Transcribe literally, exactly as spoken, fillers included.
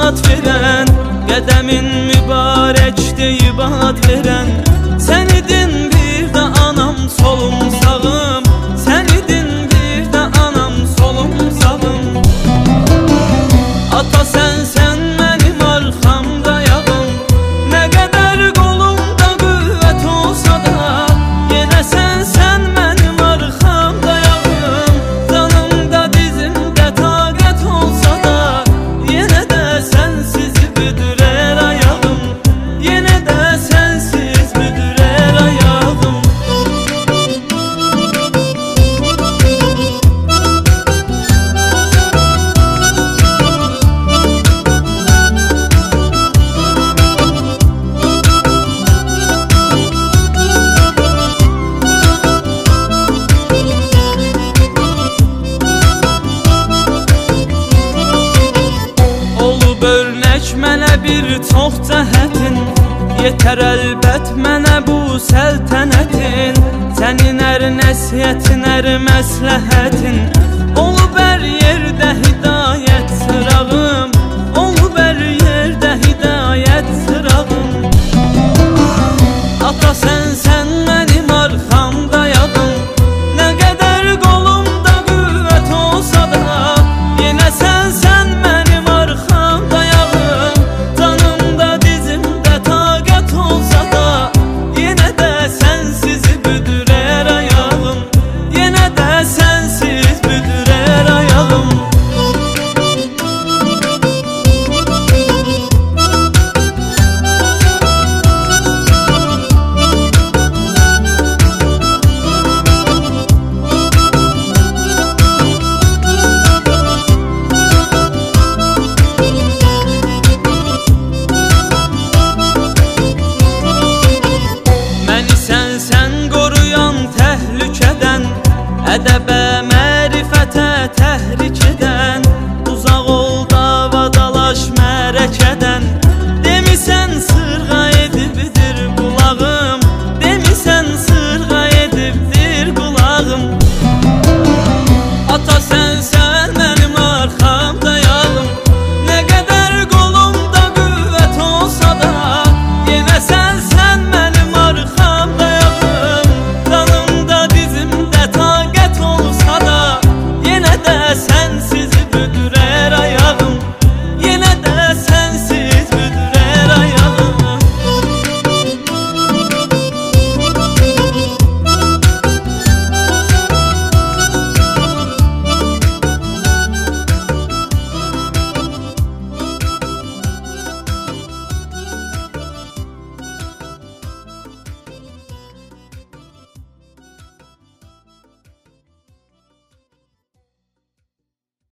həyat verən, qədəmin mübarək deyib ad verən. Sən idin bir də anam, solum sağım. Sən idin bir də anam, solum sağım. Ata sənsən mənim arxamda yağım. Nə qədər qolumda qüvvət olsa da, yenə sənsən mənim arxamda yağım. Canımda dizimdə taqət olsa da, yenə də sənsiz büdürər ayağım. Yenə də sənsiz büdürər ayağım. Olub örnək mənə bir çox cəhətin, yetər əlbət mənə bu səltənətin. Sənin ər nəsiyyətin, ər məsləhətin, olub ər yer